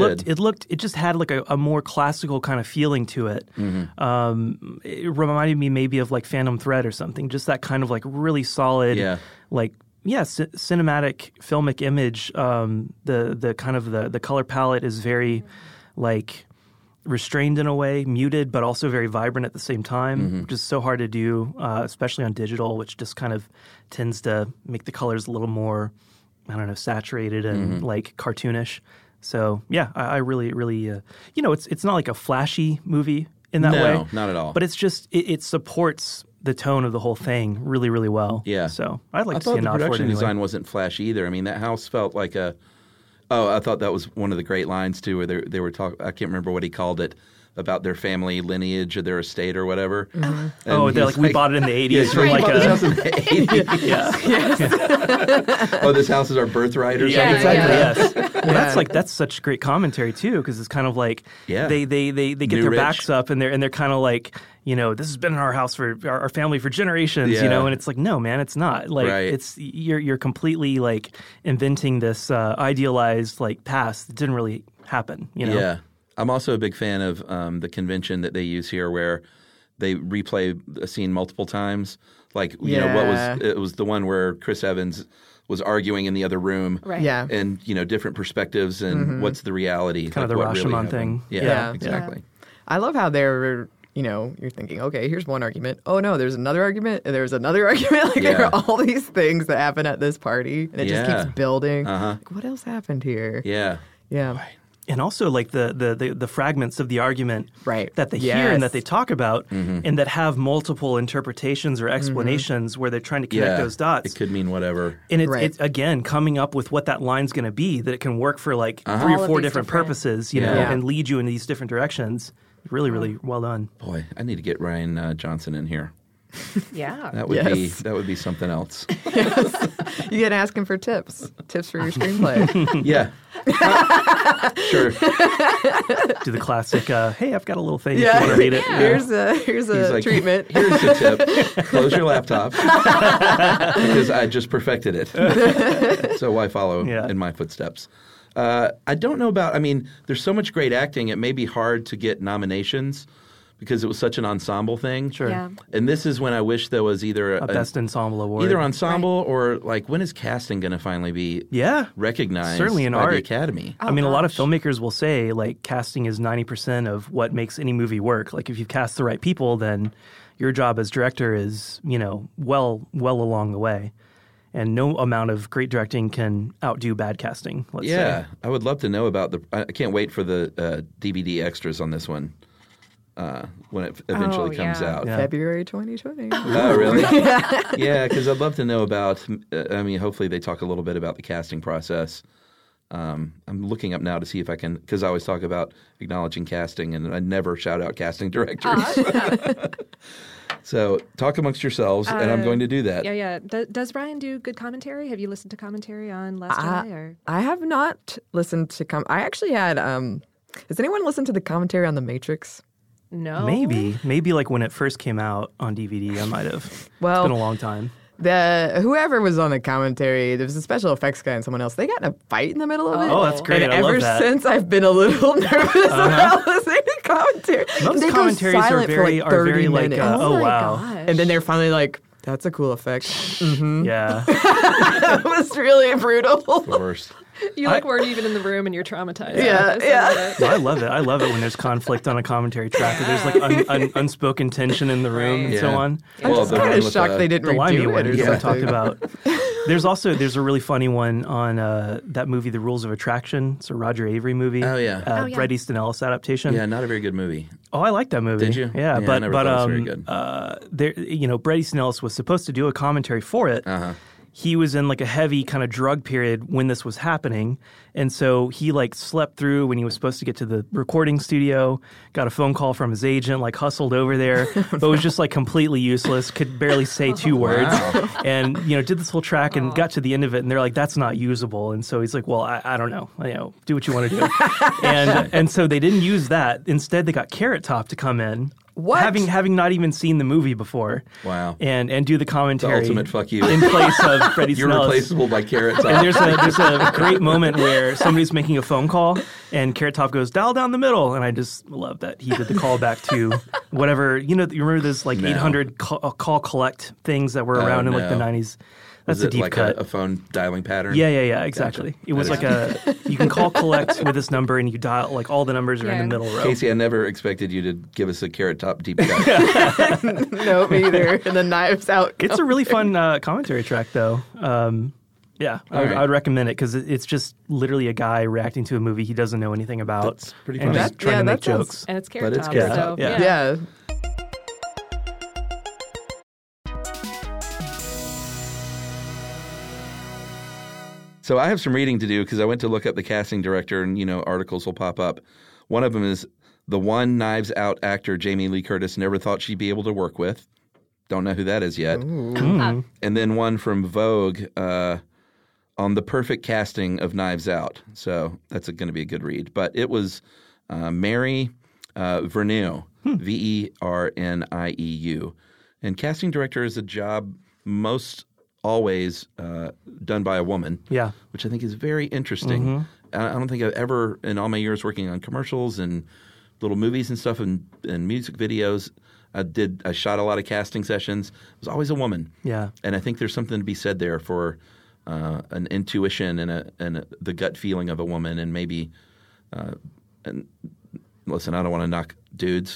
it just had like a more classical kind of feeling to it. It reminded me maybe of like Phantom Thread or something, just that kind of like really solid, cinematic filmic image. The kind of the color palette is very like restrained in a way, muted, but also very vibrant at the same time, which is so hard to do, especially on digital, which just kind of tends to make the colors a little more, I don't know, saturated and like cartoonish. So yeah, I really, really, it's not like a flashy movie in that way. No, not at all. But it's just, it supports the tone of the whole thing really, really well. Yeah. So I'd like I to see thought a the nod for it production anyway. design wasn't flashy either. I mean, that house felt like a. Oh, I thought that was one of the great lines too, where they were talking. I can't remember what he called it about their family lineage or their estate or whatever. And They're he's like, we bought it in the 80s from we like bought this house a. in the 80s. Oh, this house is our birthright or Yeah, something. exactly. Yes. Well, that's such great commentary too, because it's kind of like they get New their rich. backs up and they're kind of like, this has been in our house for our family for generations, Yeah. and it's like, no, man, it's not. Like Right. it's you're completely like inventing this idealized like past that didn't really happen. Yeah. I'm also a big fan of the convention that they use here where they replay a scene multiple times. Like, it was the one where Chris Evans was arguing in the other room. Right. Yeah. And, different perspectives and what's the reality. Kind of the what really Rashomon happened. thing. Yeah, Yeah. exactly. I love how they're, you're thinking, okay, here's one argument. Oh, no, there's another argument, and there's another argument. Like, there are all these things that happen at this party, and it just keeps building. Like, what else happened here? Yeah. Yeah. And also like the fragments of the argument Right. that they hear Yes. and that they talk about and that have multiple interpretations or explanations where they're trying to connect those dots. It could mean whatever. And it's, Right. it's again coming up with what that line's going to be, that it can work for like 3 All or of 4 these different different- purposes, Yeah. and lead you in these different directions. Really, really well done. Boy, I need to get Rian Johnson in here. Yeah. That would be something else. You get asking for tips for your screenplay. Yeah. Sure. Do the classic, hey, I've got a little thing if you want to read it. Here's a like, treatment. Here's a tip. Close your laptop because I just perfected it. So why follow in my footsteps? I don't know about. I mean, there's so much great acting. It may be hard to get nominations because it was such an ensemble thing. Sure. Yeah. And this is when I wish there was either A Best Ensemble Award. either ensemble or like when is casting going to finally be recognized certainly in by art. the Academy? I mean, a lot of filmmakers will say like casting is 90% of what makes any movie work. Like if you cast the right people, then your job as director is, well along the way. And no amount of great directing can outdo bad casting, let's say. I would love to know about I can't wait for the DVD extras on this one when it eventually comes out. Yeah. February 2020. Oh, really? Yeah, because I'd love to know about, hopefully they talk a little bit about the casting process. I'm looking up now to see if I can, because I always talk about acknowledging casting, and I never shout out casting directors. So talk amongst yourselves, and I'm going to do that. Yeah. Does Ryan do good commentary? Have you listened to commentary on Last Jedi? Or? I have not listened to I actually had. Has anyone listened to the commentary on The Matrix? No. Maybe like when it first came out on DVD, I might have. Well, it's been a long time. Whoever was on the commentary, there was a special effects guy and someone else. They got in a fight in the middle of it. Oh, that's great. And I ever love that. since, I've been a little nervous about listening to commentary. Most They go commentaries are silent for very, like 30 like, minutes. oh my wow. gosh. And then they're finally like, that's a cool effect. Yeah. That was really brutal. The worst. You weren't even in the room and you're traumatized. Yeah. No, I love it. I love it when there's conflict on a commentary track. Or there's like unspoken tension in the room and so Yeah. on. I'm just the kind one of with shocked they didn't The Limey redo one it or is I talked something. about. There's a really funny one on that movie, The Rules of Attraction. It's a Roger Avery movie. Oh, yeah. Bret Easton Ellis adaptation. Yeah, not a very good movie. Oh, I like that movie. Did you? Yeah, Yeah, I but never thought it was very good. Bret Easton Ellis was supposed to do a commentary for it. Uh-huh. He was in like a heavy kind of drug period when this was happening, and so he like slept through when he was supposed to get to the recording studio. Got a phone call from his agent, like hustled over there, but was just like completely useless. Could barely say two words, and did this whole track and got to the end of it, and they're like, "That's not usable." And so he's like, "Well, I don't know. Do what you want to do." and so they didn't use that. Instead, they got Carrot Top to come in. What? Having not even seen the movie before. Wow. And do the commentary. The ultimate fuck you. In place of Bret Easton You're Ellis. replaceable by Carrot Top. And there's a great moment where somebody's making a phone call and Carrot Top goes, dial down the middle. And I just love that he did the call back to whatever, you remember those like 800 call collect things that were around in like the 90s? That's Was a it deep like cut. a phone dialing pattern? Yeah, exactly. Gotcha. It was like you can call collect with this number and you dial, like all the numbers are in the middle row. Casey, I never expected you to give us a Carrot Top deep cut. No, me either. And the Knives Out. It's a really fun commentary track, though. Yeah, right. I'd recommend it because it's just literally a guy reacting to a movie he doesn't know anything about. That's pretty and funny. just trying to make that sounds- jokes. And it's Carrot But it's Top. Carrot so, Top, yeah. Yeah. So I have some reading to do because I went to look up the casting director and, articles will pop up. One of them is the one Knives Out actor Jamie Lee Curtis never thought she'd be able to work with. Don't know who that is yet. And then one from Vogue on the perfect casting of Knives Out. So that's going to be a good read. But it was Mary Vernieu, Vernieu. And casting director is a job most always done by a woman, which I think is very interesting. I don't think I've ever, in all my years working on commercials and little movies and stuff and music videos, I shot a lot of casting sessions. It was always a woman. Yeah. And I think there's something to be said there for an intuition and the gut feeling of a woman, and maybe and listen, I don't want to knock dudes,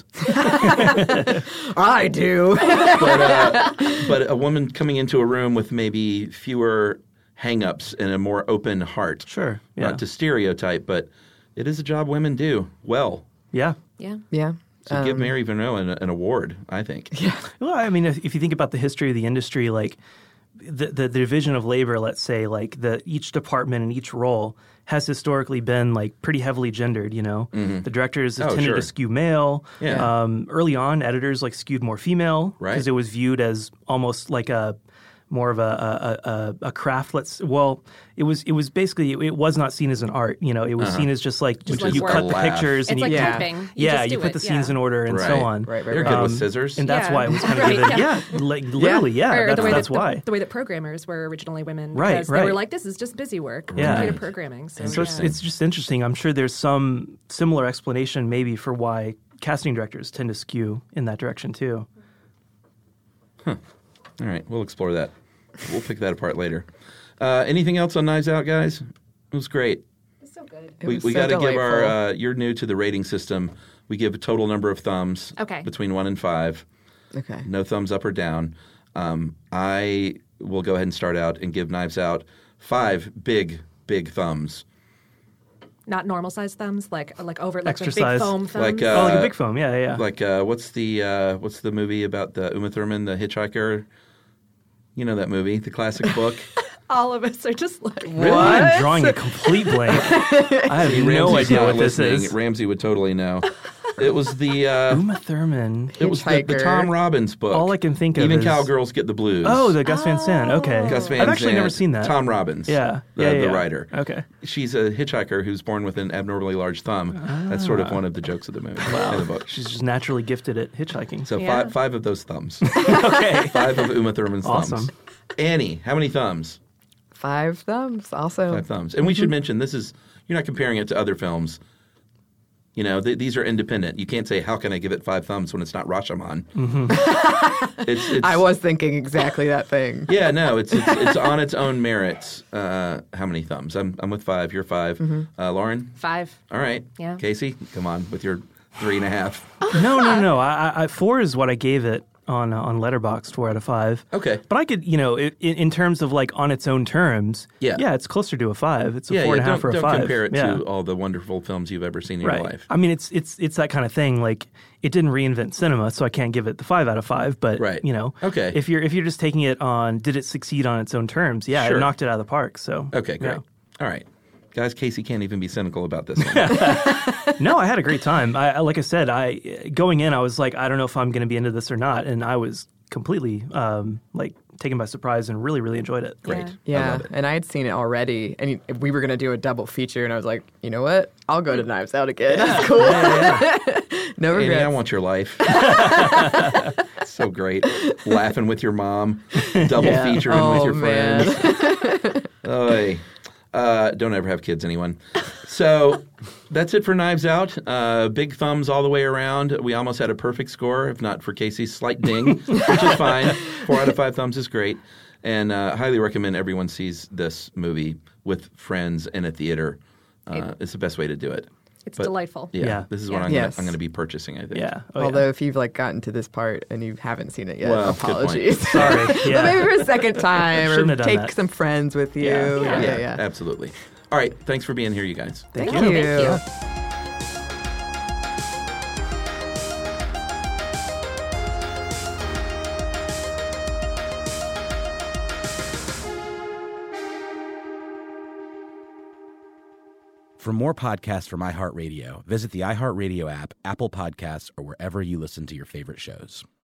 I do. but a woman coming into a room with maybe fewer hang-ups and a more open heart. Sure. Yeah. Not to stereotype, but it is a job women do well. Yeah. Yeah. Yeah. So give Mary Vernieu an award, I think. Yeah. Well, I mean, if you think about the history of the industry, like the division of labor, let's say, like each department and each role has historically been like pretty heavily gendered. You know, the directors have tended sure. to skew male. Yeah. Early on, editors like skewed more female because Right. it was viewed as almost like a more of a craft. It was basically it was not seen as an art. You know, it was seen as just like like you work. cut the Laugh. pictures and It's like you typing. you put the scenes in order and so Right. on. Right. They're good with scissors. And that's Yeah. why it was kind of Right, given. yeah. Literally, Or that's why. the way that programmers were originally women. Right, Because they right. were like, this is just busy work. Yeah. Computer programming. So, So it's just interesting. I'm sure there's some similar explanation maybe for why casting directors tend to skew in that direction too. All right, we'll explore that. We'll pick that apart later. Anything else on Knives Out, guys? It was great. It's so good. We so got to give our. delightful. You're new to the rating system. We give a total number of thumbs. Okay. Between 1 and 5. Okay. No thumbs up or down. I will go ahead and start out and give Knives Out 5 big thumbs. Not normal sized thumbs, like over like Extra the big size. foam thumbs. Like, Oh, like a big foam, yeah. Like what's the movie about the Uma Thurman, the hitchhiker? You know that movie, the classic book. All of us are just like, Really? I'm drawing a complete blank. I have no Ramsey's idea not what this listening. is. Ramsey would totally know. It was the Uma Thurman. it was the Hitchhiker. Tom Robbins book. All I can think of Even is- Cowgirls Get the Blues. Oh, the Gus Van Sant. Okay. Gus Van I've actually Sant, never seen that. Tom Robbins. Yeah. The writer. Okay. She's a hitchhiker who's born with an abnormally large thumb. That's sort of one of the jokes of the movie in the book. She's just naturally gifted at hitchhiking. So Yeah. five of those thumbs. Okay. 5 of Uma Thurman's thumbs. Awesome. Annie, how many thumbs? 5 thumbs. Also, 5 thumbs. And we should mention you're not comparing it to other films. You know, these are independent. You can't say, how can I give it 5 thumbs when it's not Rashomon? It's, I was thinking exactly that thing. Yeah, no, it's on its own merits. How many thumbs? I'm with 5. You're 5. Lauren? 5. All right. Yeah. Casey, come on with your 3.5. No. I 4 is what I gave it on Letterboxd, 4 out of 5. Okay. But I could, in terms of like on its own terms, Yeah. it's closer to a 5. It's a Yeah, 4.5 or a don't 5. compare it Yeah. to all the wonderful films you've ever seen in Right. your life. I mean, it's that kind of thing. Like, it didn't reinvent cinema, so I can't give it the 5 out of 5. But Right. Okay. if you're just taking it on, did it succeed on its own terms? Yeah, Sure. it knocked it out of the park. So Okay, great. yeah. All right. Guys, Casey can't even be cynical about this one. No, I had a great time. I like I said, going in, I was like, I don't know if I'm going to be into this or not, and I was completely taken by surprise and really, really enjoyed it. Great. I Yeah, love it. and I had seen it already, and we were going to do a double feature, and I was like, you know what? I'll go to Knives Out again. That's cool. No Annie, regrets. I want your life. So great. Laughing with your mom. Double Yeah. featuring with your man. friends. Oy. Don't ever have kids, anyone. So that's it for Knives Out. Big thumbs all the way around. We almost had a perfect score, if not for Casey's slight ding, which is fine. 4 out of 5 thumbs is great. And highly recommend everyone sees this movie with friends in a theater. It's the best way to do it. It's But, delightful. Yeah, this is what Yes. I'm going to be purchasing, I think. Yeah. Oh, Although if you've gotten to this part and you haven't seen it yet, Well, good point. apologies. Sorry. But Yeah. maybe for a second time, Shouldn't or have done take that. some friends with you. Yeah. Yeah. Absolutely. All right. Thanks for being here, you guys. Thank Thank you. you. For more podcasts from iHeartRadio, visit the iHeartRadio app, Apple Podcasts, or wherever you listen to your favorite shows.